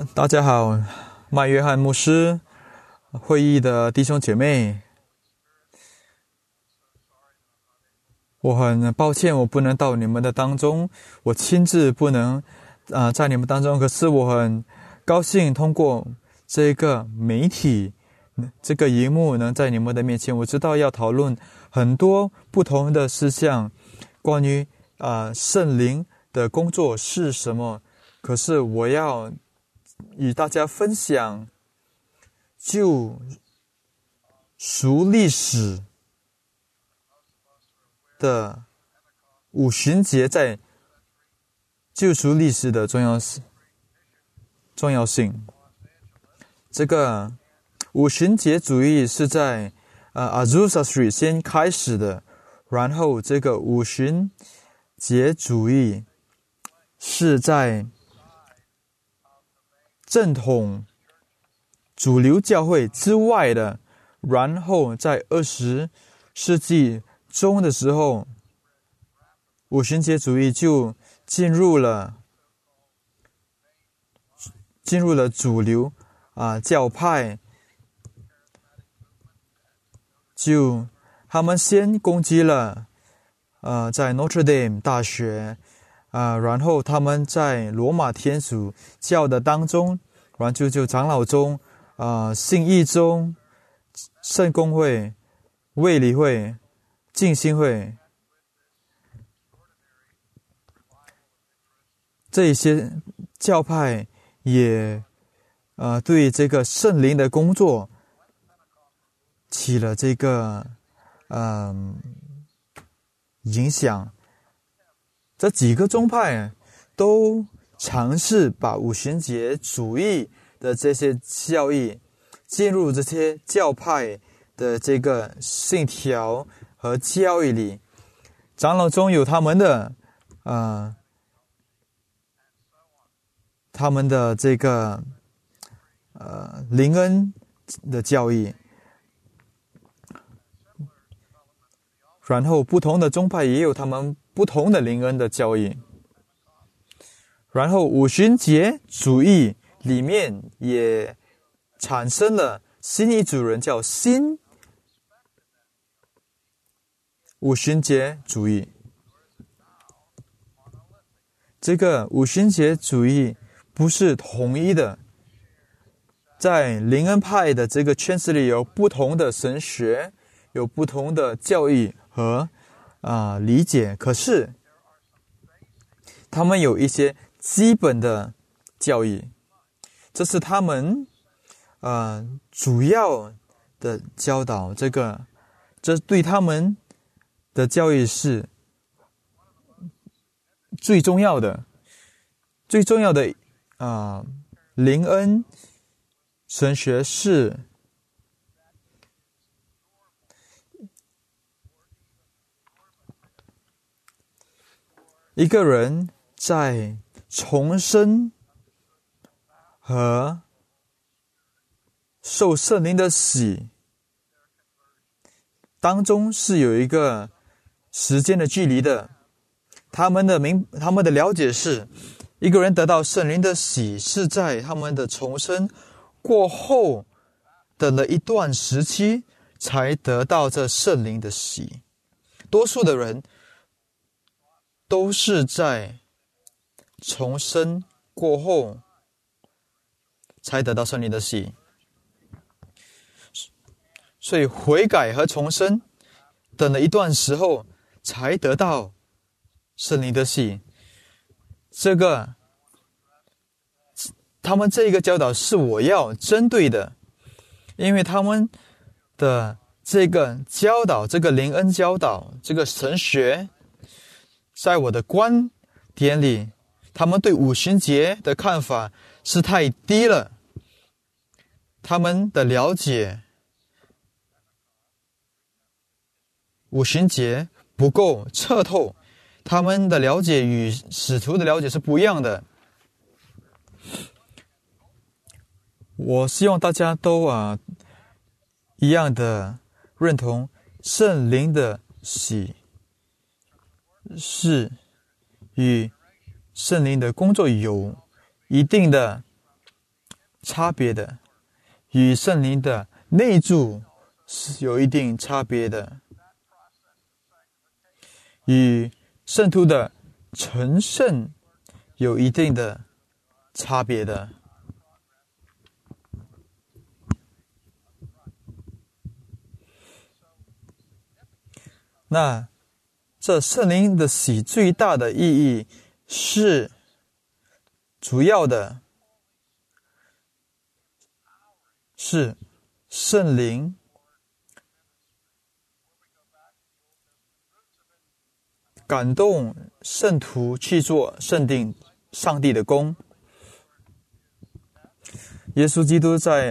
大家好，麦约翰牧师会议的弟兄姐妹，我很抱歉我不能到你们的当中，我亲自不能在你们当中，可是我很高兴通过这个媒体这个荧幕能在你们的面前，我知道要讨论很多不同的事项，关于圣灵的工作是什么，可是我要与大家分享救赎历史的五旬节在救赎历史的重要性。这个五旬节主义是在Azusa Street 先开始的，然后这个五旬节主义是在正统主流教会之外的，然后在20世纪中的时候，五旬节主义就进入了主流教派，就他们先攻击了在 Notre Dame 大学然后他们在罗马天主教的当中，然后就长老宗信义宗、圣公会、卫理会、浸信会，这一些教派也对这个圣灵的工作起了这个影响。这几个宗派都尝试把五旬节主义的这些教义进入这些教派的这个信条和教义里。长老中有他们的这个灵恩的教义，然后不同的宗派也有他们不同的灵恩的教义，然后五旬节主义里面也产生了新一组人，叫新五旬节主义。这个五旬节主义不是统一的，在灵恩派的这个圈子里有不同的神学，有不同的教义和理解，可是他们有一些基本的教义，这是他们主要的教导，这对他们的教义是最重要的灵恩神学是一个人在重生和受圣灵的洗当中是有一个时间的距离的。他们的了解是，一个人得到圣灵的洗是在他们的重生过后的了一段时期才得到这圣灵的洗。多数的人都是在重生过后才得到圣灵的洗，所以悔改和重生等了一段时候才得到圣灵的洗。他们这个教导是我要针对的，因为他们的这个教导，这个灵恩教导，这个神学，在我的观点里，他们对五旬节的看法是太低了，他们的了解五旬节不够彻透，他们的了解与使徒的了解是不一样的。我希望大家都一样的认同圣灵的洗是与圣灵的工作有一定的差别的，与圣灵的内住是有一定差别的，与圣徒的成圣有一定的差别的。那这圣灵的洗最大的意义是主要的是圣灵感动圣徒去做上帝的工。耶稣基督在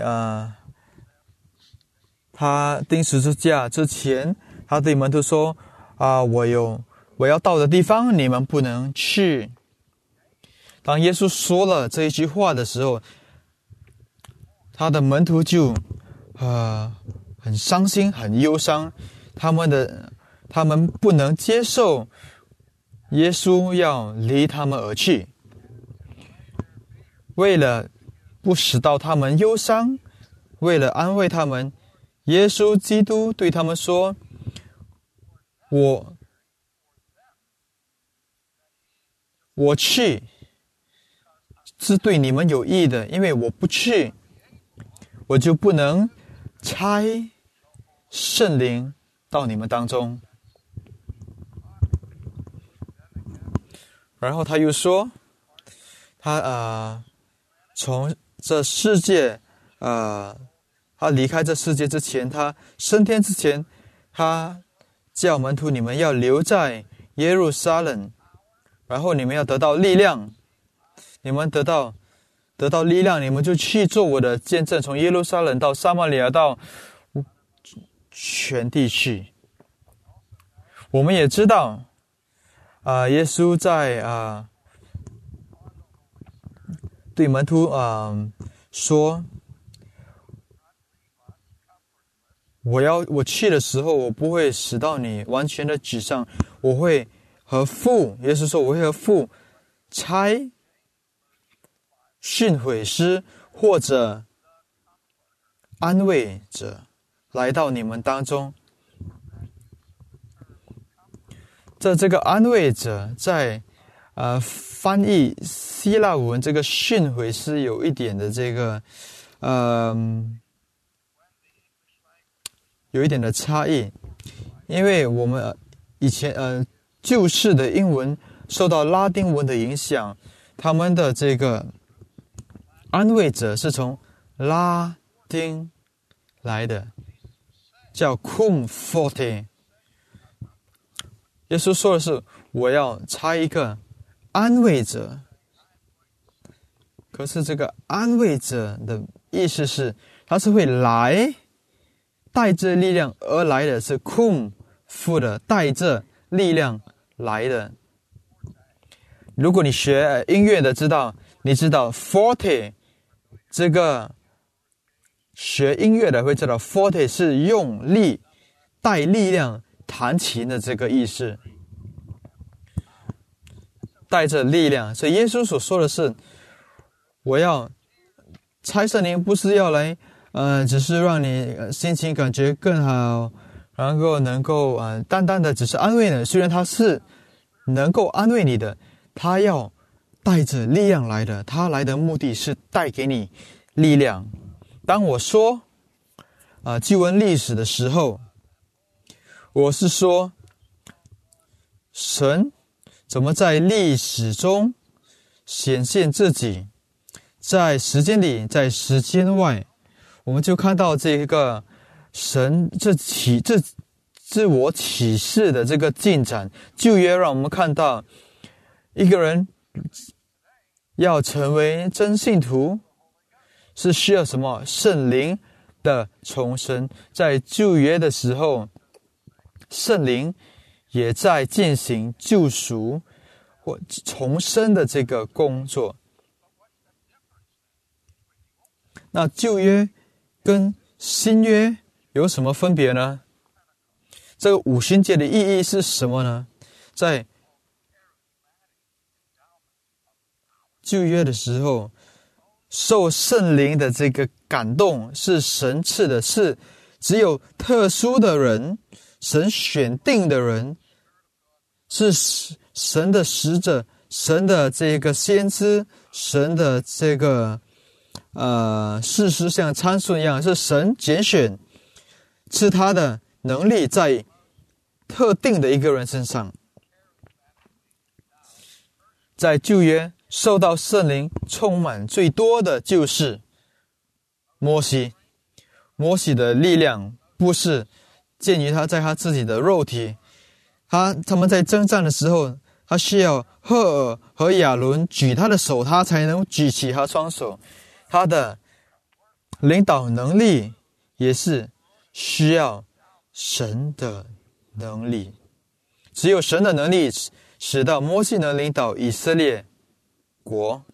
他钉十字架之前，他对门徒说我要到的地方你们不能去。当耶稣说了这一句话的时候，他的门徒就很伤心很忧伤，他们不能接受耶稣要离他们而去。为了不使到他们忧伤，为了安慰他们，耶稣基督对他们说，我去是对你们有益的，因为我不去，我就不能差圣灵到你们当中。然后他又说，他从这世界他离开这世界之前，他升天之前，他叫门徒，你们要留在耶路撒冷，然后你们要得到力量，你们得到力量，你们就去做我的见证，从耶路撒冷到撒玛利亚到全地去。我们也知道耶稣在对门徒说，我去的时候，我不会使到你完全的沮丧，我会和父，耶稣说我会和父差训诲师或者安慰者来到你们当中。这个安慰者在翻译希腊文这个训诲师有一点的这个有一点的差异，因为我们以前旧式的英文受到拉丁文的影响，他们的这个安慰者是从拉丁来的，叫 cum forte。 耶稣说的是我要差一个安慰者，可是这个安慰者的意思是他是会来带着力量而来的，是 cum forte 带着力量来的。如果你学音乐的你知道 forte 这个学音乐的会知道 forte 是用力带力量弹琴的这个意思，带着力量。所以耶稣所说的是我要差圣灵，不是要来只是让你心情感觉更好，然后能够单单的只是安慰你。虽然他是能够安慰你的，他要带着力量来的，他来的目的是带给你力量。当我说救恩历史的时候，我是说神怎么在历史中显现自己，在时间里在时间外，我们就看到这个神自我启示的这个进展。旧约让我们看到一个人要成为真信徒是需要什么？圣灵的重生。在旧约的时候，圣灵也在进行救赎或重生的这个工作。那旧约跟新约有什么分别呢？这个五旬节的意义是什么呢？在旧约的时候， 受圣灵的这个感动，是神赐的，是只有特殊的人，神选定的人，是神的使者，神的这个先知，神的这个事实像参孙一样，是神拣选，是他的能力在特定的一个人身上。在旧约受到圣灵充满最多的就是摩西。摩西的力量不是鉴于他在他自己的肉体，他们在征战的时候，他需要赫尔和亚伦举他的手，他才能举起他双手。他的领导能力也是需要神的能力，只有神的能力使到摩西能领导以色列国。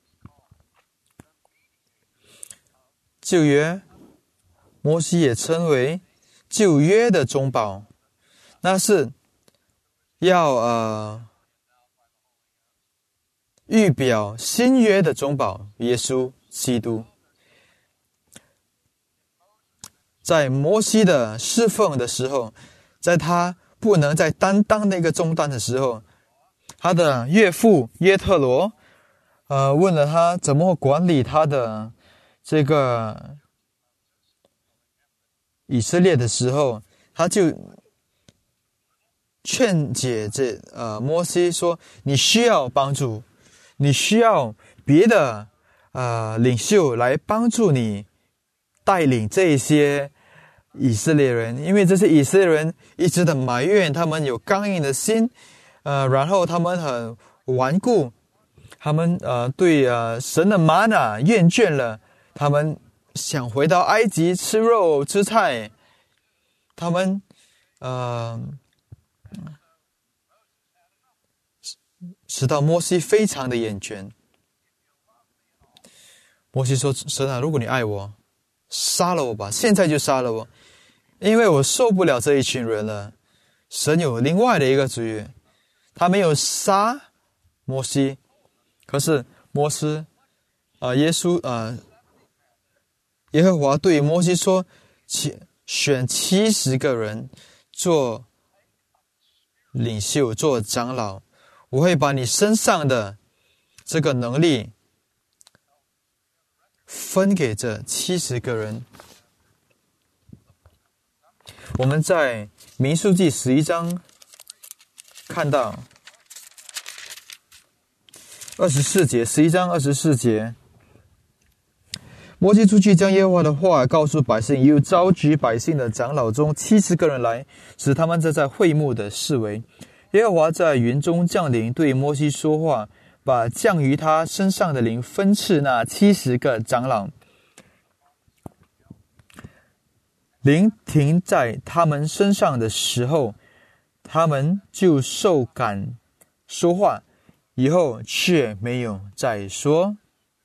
旧约摩西也称为旧约的中保，那是要预表新约的中保耶稣基督。在摩西的侍奉的时候，在他不能再担当那个重担的时候，他的岳父耶特罗问了他怎么管理他的这个以色列的时候，他就劝解摩西说，你需要帮助，你需要别的领袖来帮助你带领这些以色列人，因为这些以色列人一直的埋怨，他们有刚硬的心，然后他们很顽固，他们对神的玛纳厌倦了，他们想回到埃及吃肉吃菜，他们使到摩西非常的厌倦。摩西说，神啊，如果你爱我，杀了我吧，现在就杀了我，因为我受不了这一群人了。神有另外的一个主意，他没有杀摩西，可是摩西耶和华对摩西说，选70个人做领袖，做长老，我会把你身上的这个能力分给这70个人。我们在民数记11章看到24节，11章24节，摩西出去将耶和华的话告诉百姓，又召集百姓的长老中70个人来，使他们站在会幕的四围。耶和华在云中降临，对摩西说话，把降于他身上的灵分赐那70个长老。灵停在他们身上的时候，他们就受感说话，以后却没有再说。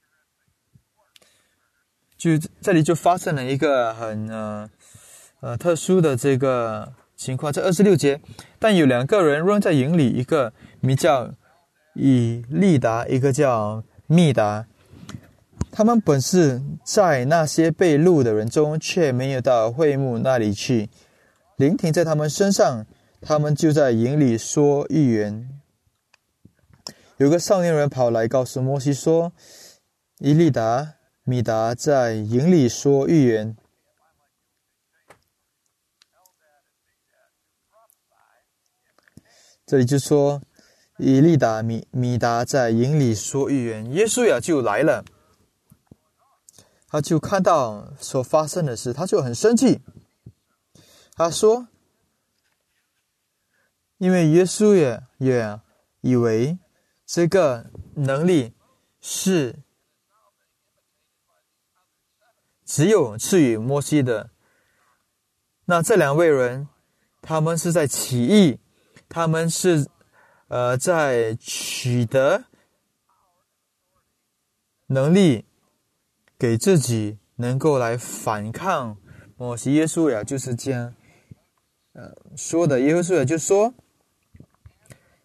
就这里就发生了一个很特殊的这个情况，在26节，但有2个人扔在营里，一个名叫以利达，一个叫密达。他们本是在那些被掳的人中，却没有到会幕那里去。灵停在他们身上，他们就在营里说预言。有个少年人跑来告诉摩西说，以利达、密达在营里说预言。这里就说以利达、密达在营里说预言。耶稣呀就来了，他就看到所发生的事，他就很生气。他说，因为耶稣也以为这个能力是只有赐予摩西的，那这2位人，他们是在起义，他们是在取得能力给自己能够来反抗摩西。耶稣呀就是这样说的，耶稣呀就说，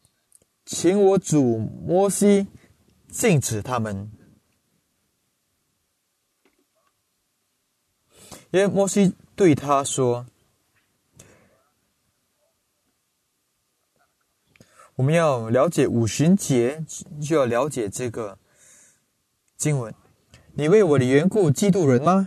请我主摩西禁止他们。 因为摩西对他说，我们要了解五旬节，就要了解这个经文。你为我的缘故嫉妒人吗？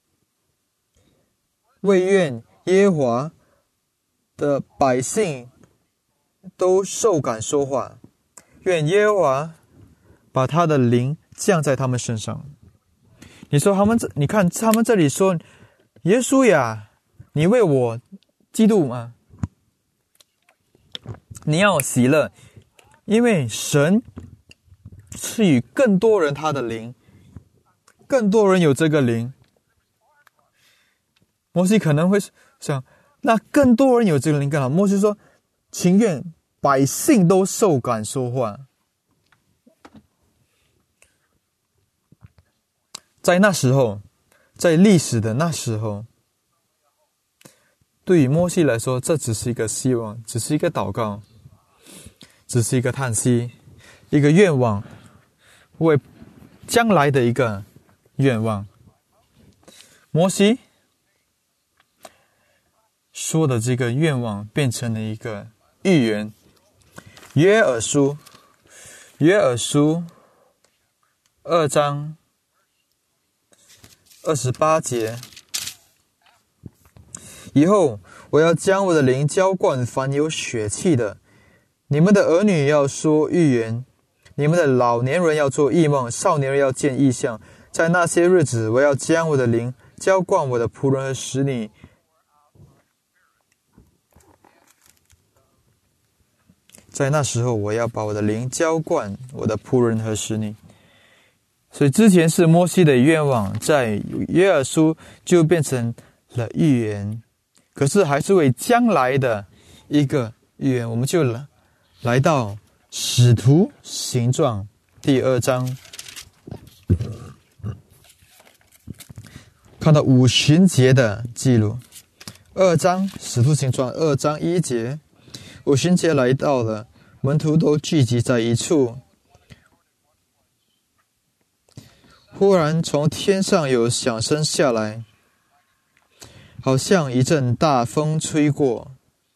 为愿耶和华的百姓都受感说话，愿耶和华把他的灵降在他们身上。你说你看他们这里说，耶稣呀，你为我嫉妒吗？你要喜乐，因为神赐予更多人他的灵，更多人有这个灵。摩西可能会想，那更多人有这个灵干嘛？摩西说，情愿百姓都受感说话。在那时候，在历史的那时候，对于摩西来说，这只是一个希望，只是一个祷告，只是一个叹息，一个愿望，为将来的一个愿望。摩西说的这个愿望变成了一个预言。约珥书2章28节，以后我要将我的灵浇灌凡有血气的，你们的儿女要说预言，你们的老年人要做异梦，少年人要见异象。在那些日子，我要将我的灵浇灌我的仆人和使女，在那时候，我要把我的灵浇灌我的仆人和使女。所以之前是摩西的愿望，在约珥书就变成了预言，可是还是为将来的一个预言。我们就来到使徒行传第2章，看到五旬节的记录。使徒行传2章1节，五旬节来到了，门徒都聚集在一处。忽然从天上有响声下来，好像一阵大风吹过，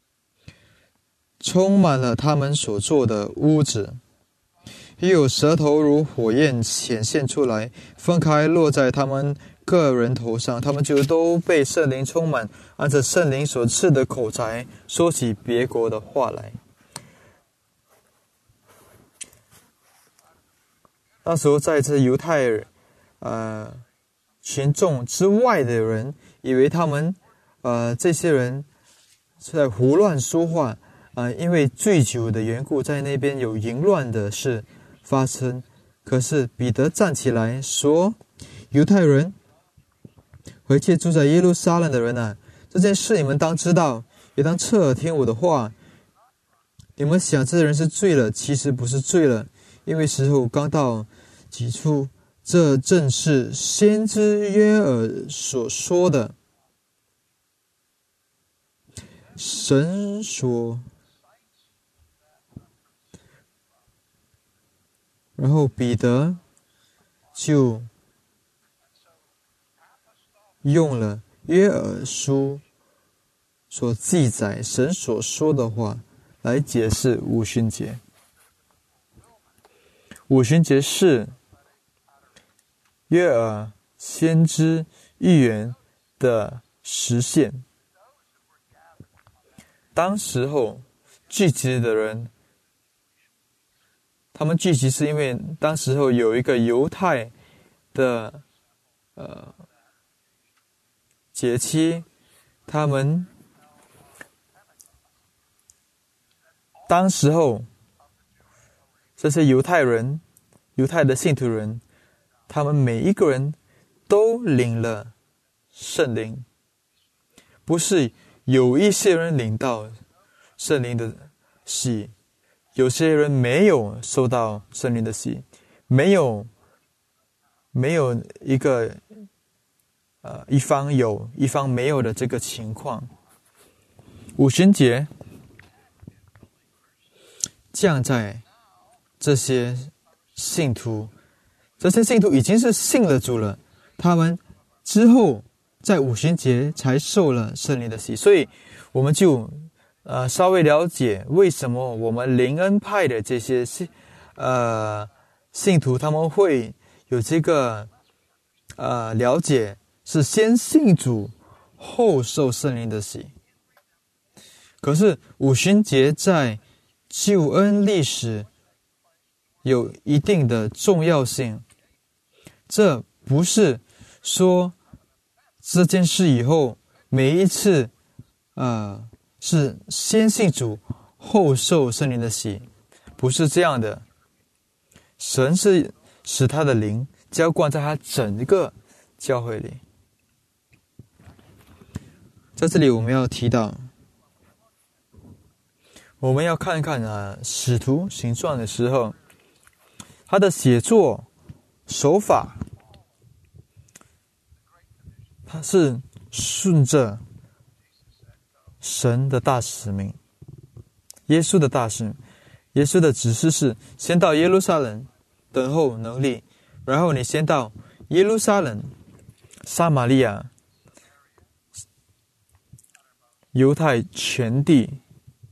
充满了他们所坐的屋子。也有舌头如火焰显现出来，分开落在他们个人头上，他们就都被圣灵充满，按着圣灵所赐的口才，说起别国的话来。那时候在这犹太群众之外的人，以为他们这些人是在胡乱说话，因为醉酒的缘故，在那边有淫乱的事发生。可是彼得站起来说，犹太人回去住在耶路撒冷的人啊，这件事你们当知道，也当侧耳听我的话。你们想这人是醉了，其实不是醉了，因为时候刚到。起初这正是先知约珥所说的，神说。然后彼得就用了约珥书所记载神所说的话来解释五旬节。五旬节是约珥先知预言的实现。当时候聚集的人，他们聚集是因为当时候有一个犹太的节期，他们当时候这些犹太的信徒人，他们每一个人都领了圣灵，不是有一些人领到圣灵的洗，有些人没有受到圣灵的洗，没有一个一方有一方没有的这个情况。五旬节降在这些信徒已经是信了主了，他们之后在五旬节才受了圣灵的洗，所以我们就稍微了解为什么我们灵恩派的这些信徒他们会有这个了解，是先信主后受圣灵的洗。可是五旬节在救恩历史有一定的重要性，这不是说这件事以后每一次是先信主后受圣灵的洗，不是这样的。神是使他的灵浇灌在他整个教会里。在这里我们要提到，我们要看看使徒行传的时候，他的写作手法，他是顺着神的大使命，耶稣的大使命。耶稣的指示是先到耶路撒冷等候能力，然后你先到耶路撒冷、撒玛利亚、犹太全地。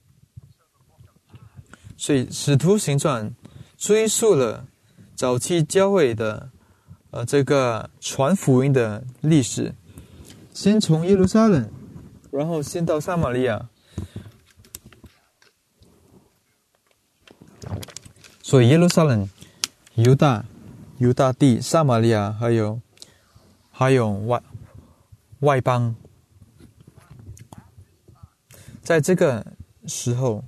所以使徒行传追溯了早期教会的这个传福音的历史，先从耶路撒冷，然后先到撒玛利亚。所以耶路撒冷、犹大地、撒玛利亚，还有外邦，在这个时候，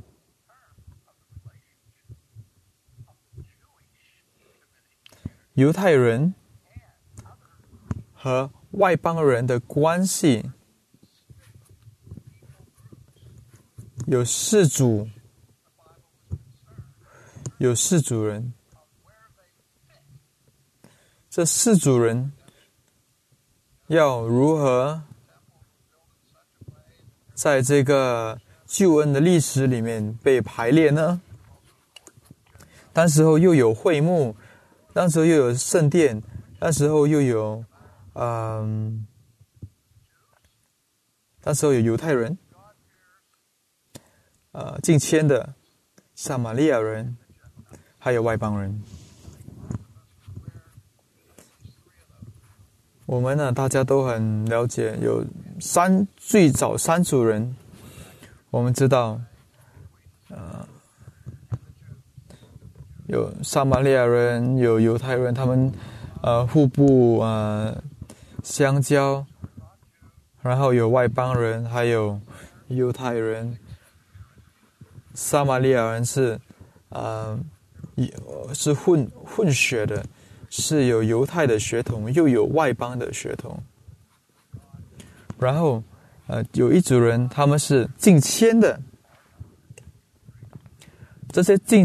犹太人和外邦人的关系有世主，有世主人。这世主人要如何在这个救恩的历史里面被排列呢？当时候又有会幕，当时候又有圣殿，当时候又有当时候有犹太人，近千的撒玛利亚人，还有外邦人。我们呢，大家都很了解，有最早三组人。我们知道，有撒玛利亚人，有犹太人，他们互不相交，然后有外邦人，还有犹太人。撒玛利亚人是混血的，是有犹太的血统，又有外邦的血统。然后有一组人，他们是近迁的。这些近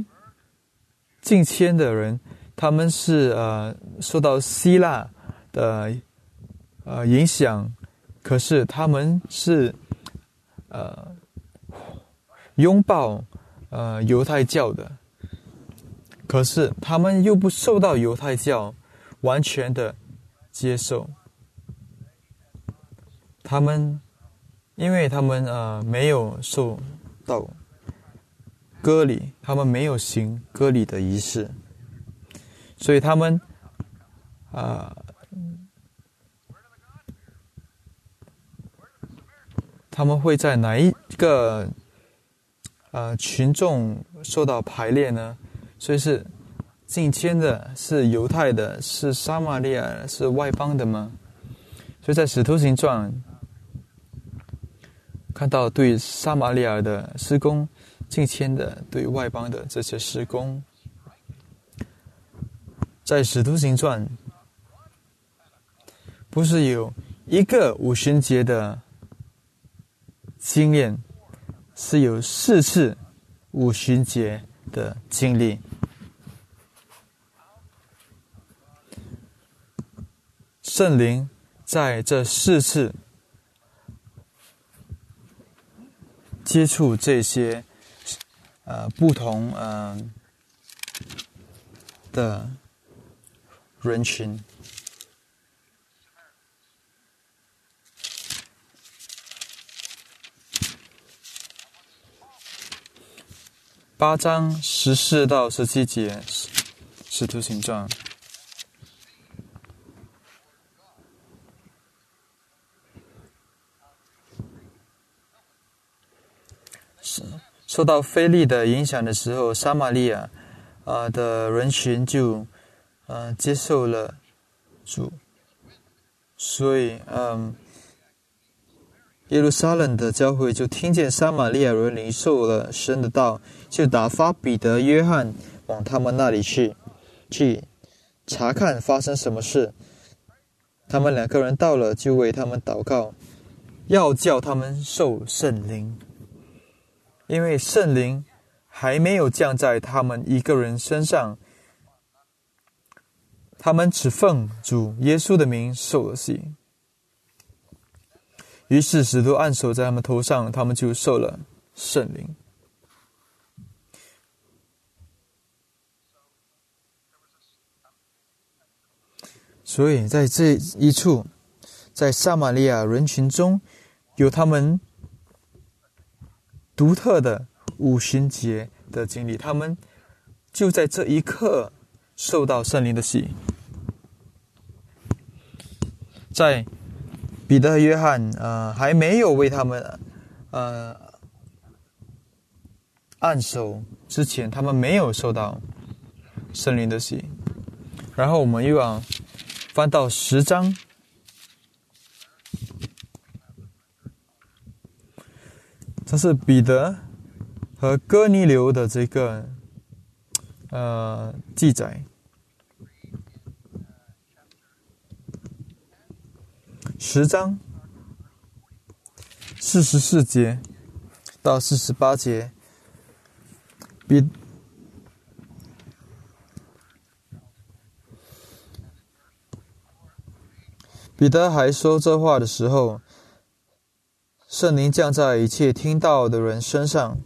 迁的人，他们是受到希腊的影响，可是他们是拥抱犹太教的，可是他们又不受到犹太教完全的接受。因为他们没有受到割礼，他们没有行割礼的仪式，所以他们会在哪一个群众受到排列呢？所以是近迁的，是犹太的，是撒玛利亚的，是外邦的吗？所以在使徒行传看到对撒玛利亚的施工，近迁的对外邦的这些施工。在使徒行传不是有一个五旬节的经验，是有4次五旬节的经历。圣灵在这4次接触这些不同的人群。 8章14到17节，使徒行传。受到腓力的影响的时候，撒玛利亚的人群就接受了主，所以耶路撒冷的教会就听见撒玛利亚人领受了神的道，就打发彼得、约翰往他们那里去查看发生什么事。他们2个人到了，就为他们祷告，要叫他们受圣灵，因为圣灵还没有降在他们一个人身上，他们只奉主耶稣的名受了洗。于是使徒按手在他们头上，他们就受了圣灵。所以在这一处，在撒玛利亚人群中，有他们独特的五旬节的经历，他们就在这一刻受到圣灵的洗。在彼得和约翰还没有为他们按手之前，他们没有受到圣灵的洗。然后我们又要翻到10章，这是彼得和哥尼流的这个记载。10章44节到48节，彼得还说这话的时候，圣灵降在一切听到的人身上。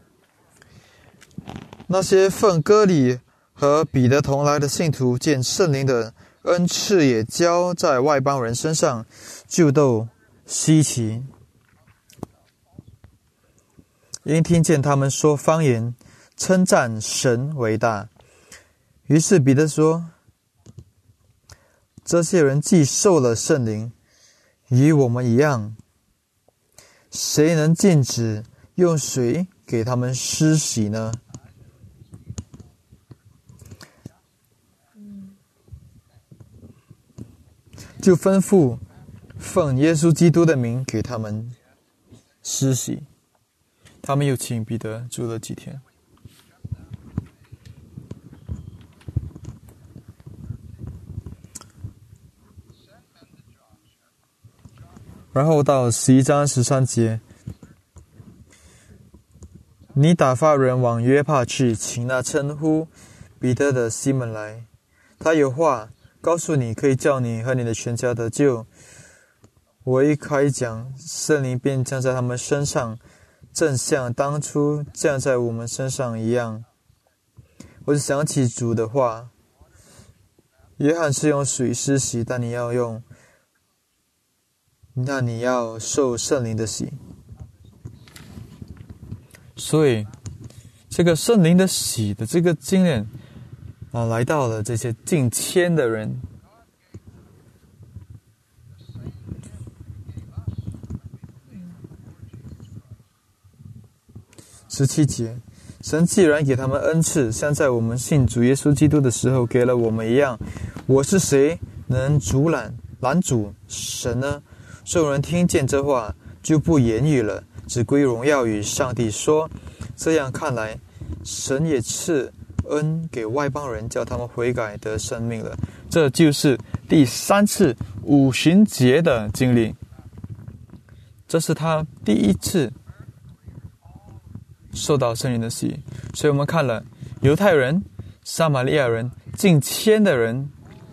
那些奉割礼和彼得同来的信徒见圣灵的恩赐也交在外邦人身上，就都稀奇，因听见他们说方言，称赞神为大。于是彼得说，这些人既受了圣灵，与我们一样，谁能禁止用水给他们施洗呢？就吩咐奉耶稣基督的名给他们施洗。他们又请彼得住了几天。然后到11章13节，你打发人往约帕去，请那称呼彼得的西门来，他有话告诉你，可以叫你和你的全家得救。我一开讲，圣灵便降在他们身上，正像当初降在我们身上一样。我就想起主的话，约翰是用水施洗，但你要受圣灵的洗。所以这个圣灵的洗的这个经验来到了这些近千的人。17节，神既然给他们恩赐，像在我们信主耶稣基督的时候给了我们一样，我是谁能拦阻神呢？众人听见这话，就不言语了，只归荣耀与上帝，说：这样看来，神也赐恩给外邦人，叫他们悔改得生命了。这就是第3次五旬节的经历，这是他第1次受到圣灵的洗。所以我们看了犹太人、撒玛利亚人近千的人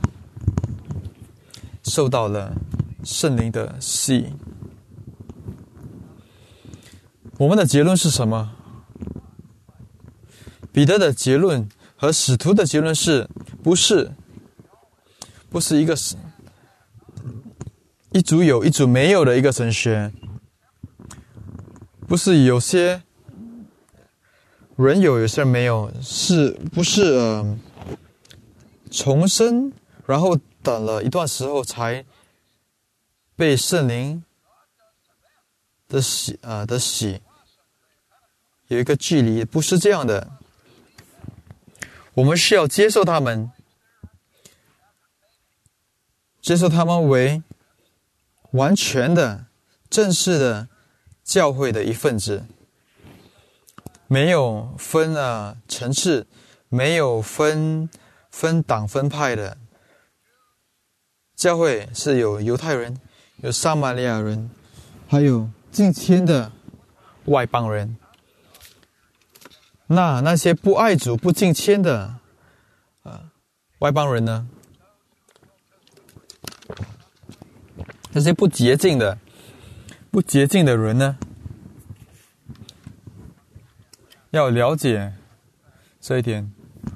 受到了圣灵的洗。我们的结论是什么？彼得的结论和使徒的结论是不是一组有一组没有的一个神学，不是有些人有些人没有，是不是重生，然后等了一段时候才被圣灵的洗有一个距离，不是这样的。我们是要接受他们，接受他们为完全的、正式的教会的一份子，没有分层次，没有分党分派的。教会是有犹太人，有撒玛利亚人，还有近亲的外邦人。那些不爱主、不敬虔的外邦人呢？那些不洁净的人呢？要了解这一点。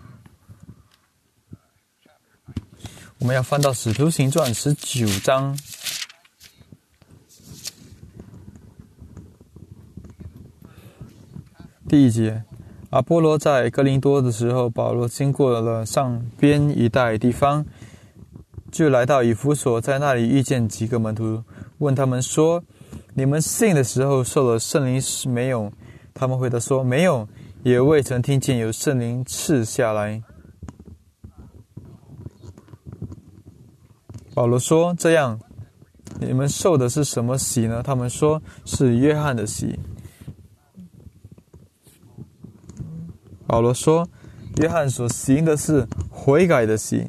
我们要翻到《使徒行传》19章。第1节，阿波罗在哥林多的时候，保罗经过了上边一带地方，就来到以弗所，在那里遇见几个门徒，问他们说：“你们信的时候受了圣灵没有？”他们回答说：“没有，也未曾听见有圣灵赐下来。”保罗说：“这样，你们受的是什么洗呢？”他们说：“是约翰的洗。”保罗说：“约翰所行的是悔改的洗，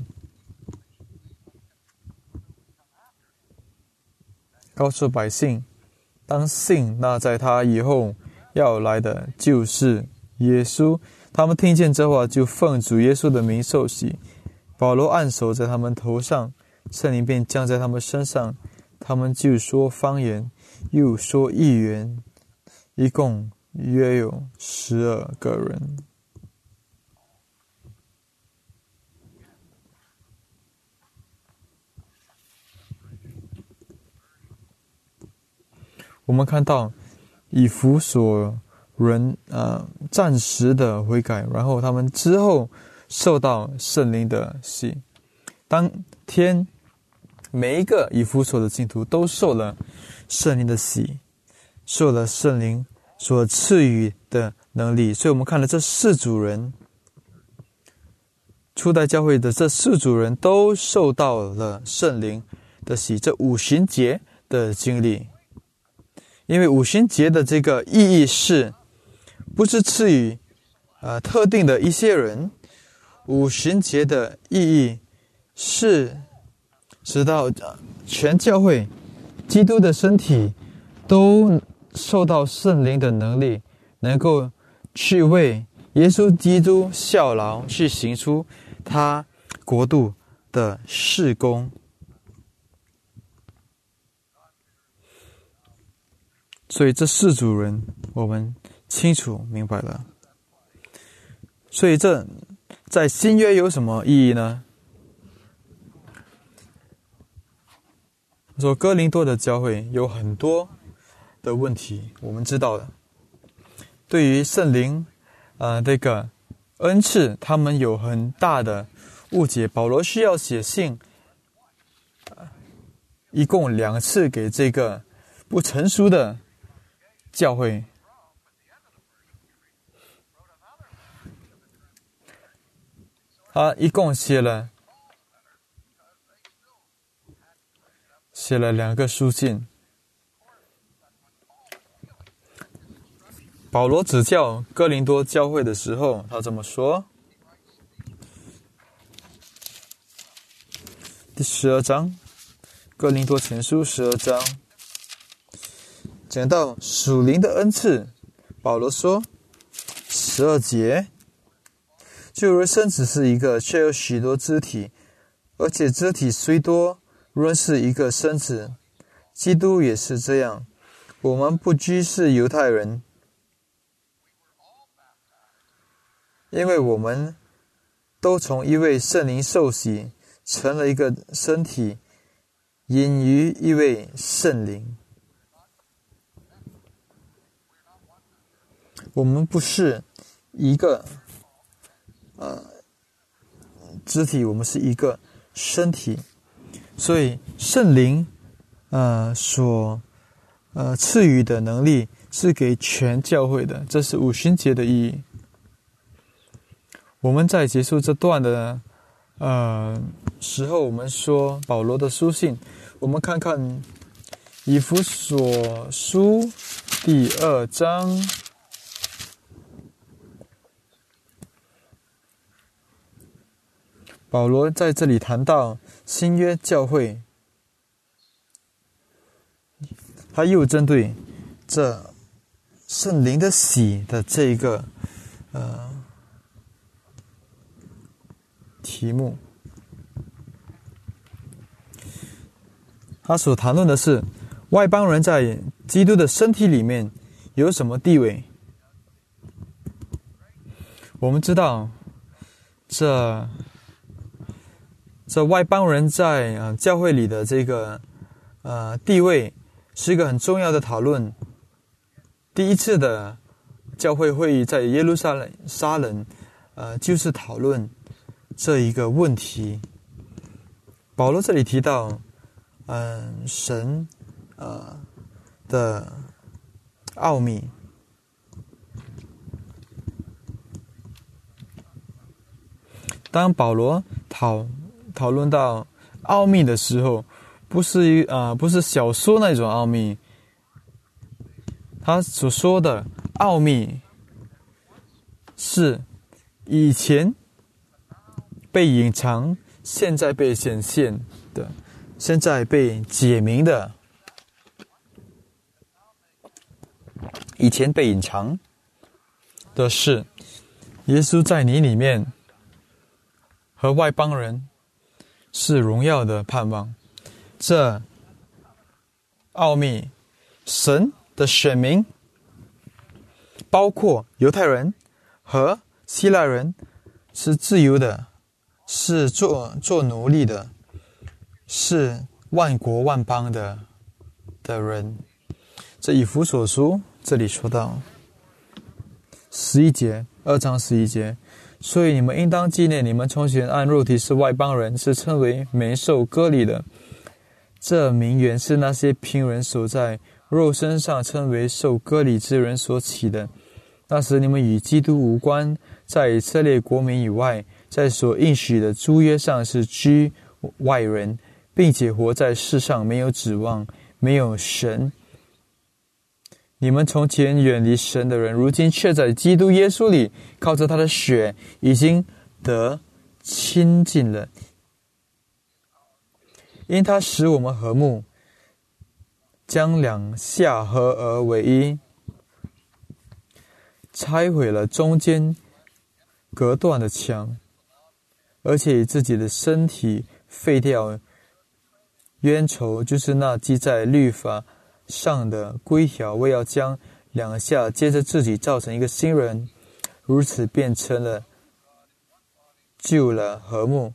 告诉百姓，当信那在他以后要来的就是耶稣。”他们听见这话，就奉主耶稣的名受洗。保罗按手在他们头上，圣灵便降在他们身上，他们就说方言，又说异言，一共约有12个人。我们看到以弗所人暂时的悔改，然后他们之后受到圣灵的洗。当天每一个以弗所的信徒都受了圣灵的洗，受了圣灵所赐予的能力。所以我们看了这4组人，初代教会的这4组人都受到了圣灵的洗，这五旬节的经历。因为五旬节的这个意义不是赐予特定的一些人，五旬节的意义是直到全教会基督的身体都受到圣灵的能力，能够去为耶稣基督效劳，去行出他国度的事工。所以这4组人我们清楚明白了。所以这在新约有什么意义呢？说哥林多的教会有很多的问题，我们知道的。对于圣灵这个恩赐，他们有很大的误解。保罗需要写信一共2次给这个不成熟的教会。他一共写了2个书信。保罗指教哥林多教会的时候，他这么说：第12章，哥林多前书12章，讲到属灵的恩赐，保罗说12节，就如身子是一个，却有许多肢体，而且肢体虽多，仍是一个身子。基督也是这样。我们不拘是犹太人，因为我们都从一位圣灵受洗，成了一个身体，隐于一位圣灵。我们不是一个肢体，我们是一个身体，所以圣灵所赐予的能力是给全教会的，这是五旬节的意义。我们在结束这段的时候，我们说保罗的书信，我们看看以弗所书第2章。保罗在这里谈到新约教会，他又针对这圣灵的喜的这一个题目，他所谈论的是外邦人在基督的身体里面有什么地位。我们知道这外邦人在教会里的这个地位是一个很重要的讨论。第一次的教会会议在耶路撒冷就是讨论这一个问题。保罗这里提到神的奥秘。当保罗讨论到奥秘的时候，不是小说那种奥秘，他所说的奥秘是以前被隐藏，现在被显现的，现在被解明的。以前被隐藏的是耶稣在你里面和外邦人是荣耀的盼望。这奥秘，神的选民包括犹太人和希腊人是自由的，是做奴隶的，是万国万邦的人。这以弗所书这里说到11节，2章11节，所以你们应当纪念，你们从前按肉体是外邦人，是称为没受割礼的。这名原是那些凭人手在肉身上称为受割礼之人所起的。那时你们与基督无关，在以色列国民以外，在所应许的诸约上是居外人，并且活在世上没有指望，没有神。你们从前远离神的人，如今却在基督耶稣里靠着他的血已经得亲近了。因他使我们和睦，将两下合而为一，拆毁了中间隔断的墙，而且以自己的身体废掉冤仇，就是那记在律法上的规条，为要将两下接着自己造成一个新人，如此变成了旧了和睦。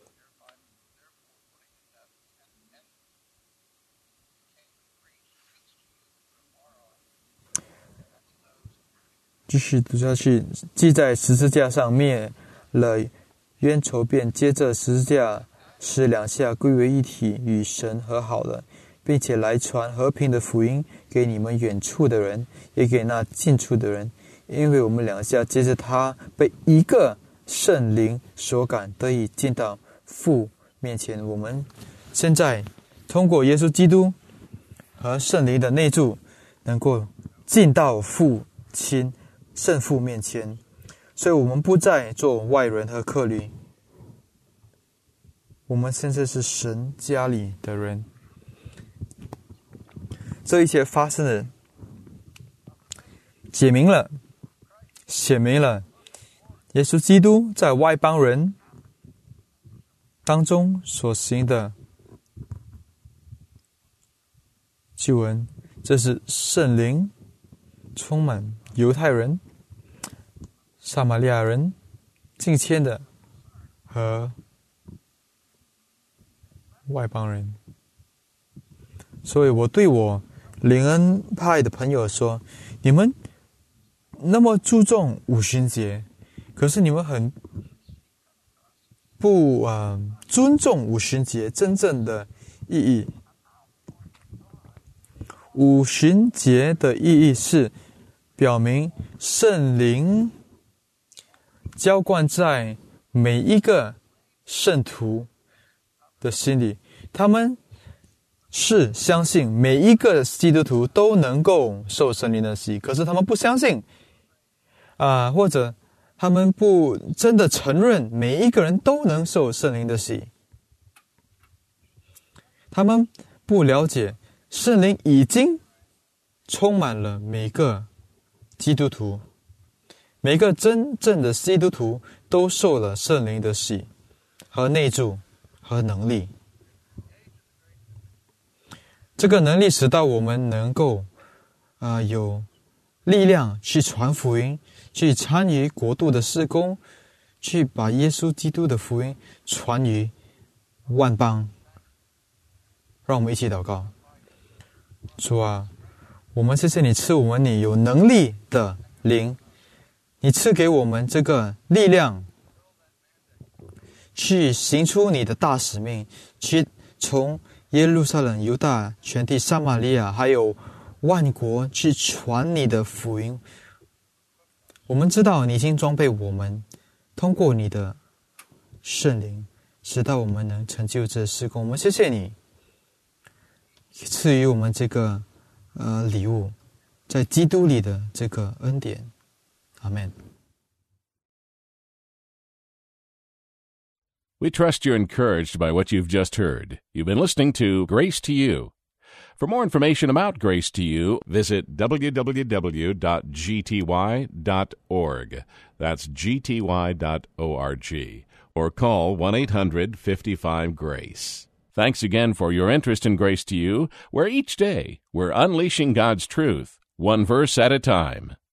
继续读下去，记在十字架上灭了冤仇，便接着十字架使两下归为一体，与神和好了，并且来传和平的福音给你们远处的人，也给那近处的人。因为我们两下接着他被一个圣灵所感，得以进到父面前。我们现在通过耶稣基督和圣灵的内住，能够进到父亲圣父面前，所以我们不再做外人和客旅，我们现在是神家里的人。这一切发生了，解明了，显明了耶稣基督在外邦人当中所行的救恩。这是圣灵充满犹太人、撒玛利亚人、敬虔的和外邦人。所以我对我灵恩派的朋友说，你们那么注重五旬节，可是你们很不尊重五旬节真正的意义。五旬节的意义是表明圣灵浇灌在每一个圣徒的心里，他们是相信每一个基督徒都能够受圣灵的洗，可是他们不相信或者他们不真的承认每一个人都能受圣灵的洗。他们不了解圣灵已经充满了每个基督徒，每个真正的基督徒都受了圣灵的洗和内住和能力。这个能力使到我们能够有力量去传福音，去参与国度的事工，去把耶稣基督的福音传于万邦。让我们一起祷告。主啊，我们谢谢你赐我们你有能力的灵，你赐给我们这个力量去行出你的大使命，去从耶路撒冷、犹大、全地撒玛利亚还有万国去传你的福音。我们知道你已经装备我们，通过你的圣灵使到我们能成就这事工。我们谢谢你赐予我们这个礼物，在基督里的这个恩典。阿们。 We trust you're encouraged by what you've just heard. You've been listening to Grace to You. For more information about Grace to You, visit www.gty.org. That's gty.org. Or call 1-800-55-GRACE. Thanks again for your interest in Grace to You, where each day we're unleashing God's truth, one verse at a time.